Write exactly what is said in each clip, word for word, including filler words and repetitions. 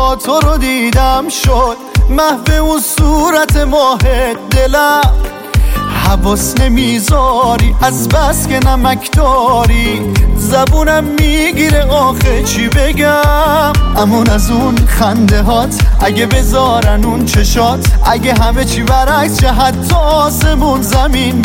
با تو رو دیدم شد محو اون صورت ماهت دلم، حواس نمیذاری از بس که نمک داری، زبونم میگیره آخه چی بگم. امون از اون خنده هات اگه بذارن اون چشات، اگه همه چی برعکس شه حتی آسمون زمین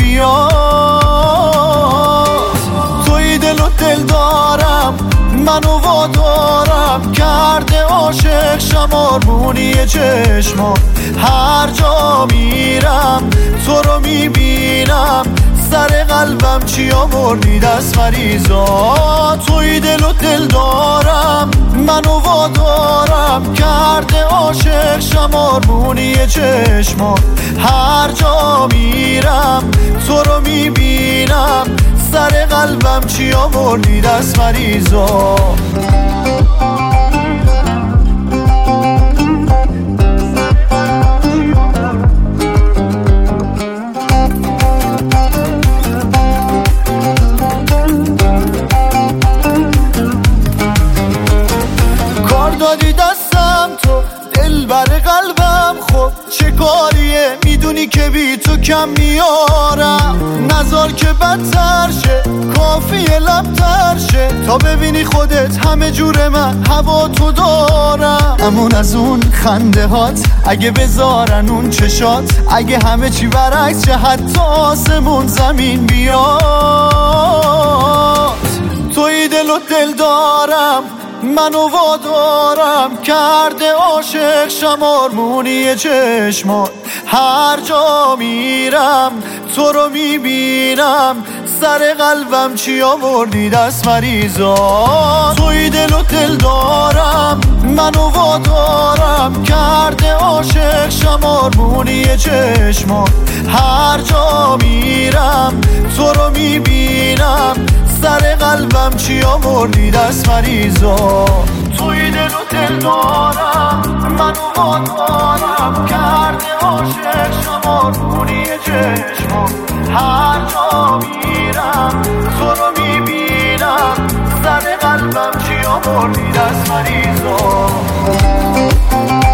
بیاد. توی دل و دل دارم منو وادارم کرده عاشق شمارمونی چشمان، هر جا میرم تو رو میبینم، سر قلبم چی آوردی دست مریضا. توی دل و دل دارم منو وادارم کرده عاشق شمارمونی چشمان، هر جا میرم تو رو میبینم، سر قلبم چی آوردی دست مریضا. کار دادی دستم تو دل بر قلبم، خب چه کاریه میدونی که بی تو کم میارم، نزار که بدتر شه کافیه لبتر شه، تا ببینی خودت همه جور من هوا تو دارم. امون از اون خنده هات اگه بذارن اون چشات، اگه همه چی برعکس شه حتی آسمون زمین بیاد. توی دل و دل دارم منو وادارم کرده عاشق شمارمونی چشمان، هر جا میرم تو رو میبینم، سر قلبم چی آوردی دست مریضا. توی دل و دل دارم منو وادارم کرده عاشق شمارمونی چشمان، هر جا میرم تو رو میبینم، سر قلبم چی آوردی دست مریضا. توی دل و دل دارم منو وادارم کرده عاشق شمارمونی چشمان، هر جا میرم تو رو میبینم، سر قلبم چی آوردی دست مریضا.